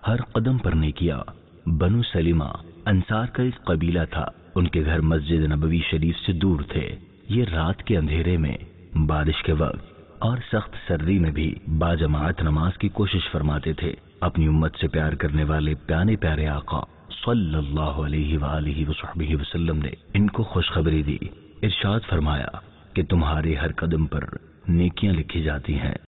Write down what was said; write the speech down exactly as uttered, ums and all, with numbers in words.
हर कदम पर नेकिया। बनु सलीमा अंसार का एक कबीला था। उनके घर मस्जिद नबवी शरीफ से दूर थे। ये रात के अंधेरे में, बारिश के वक्त और सख्त सर्दी में भी बाजमात नमाज की कोशिश फरमाते थे। अपनी उम्मत से प्यार करने वाले प्यारे प्यारे आका सल्लल्लाहु अलैहि वालिहि वसहबिहि वसल्लम ने इनको खुशखबरी दी। इरशाद फरमाया कि तुम्हारे हर कदम पर नेकियां लिखी जाती हैं।